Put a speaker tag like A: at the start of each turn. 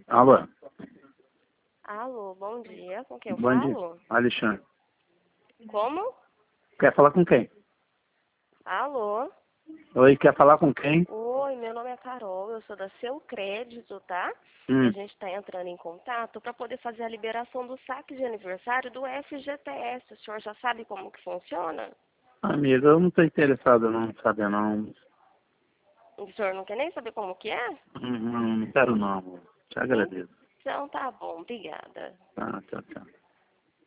A: Alô?
B: Alô, bom dia. Com quem eu
A: Bom dia.
B: falo?
A: Alexandre.
B: Como?
A: Quer falar com quem?
B: Alô?
A: Oi, quer falar com quem?
B: Oi, meu nome é Carol, eu sou da Seu Crédito, tá? E a gente está entrando em contato para poder fazer a liberação do saque de aniversário do FGTS. O senhor já sabe como que funciona?
A: Amiga, eu não estou interessado não, sabe não.
B: O senhor não quer nem saber como que é?
A: Não quero não, amor. Te agradeço.
B: Então tá bom, obrigada.
A: Tá, tchau, tchau.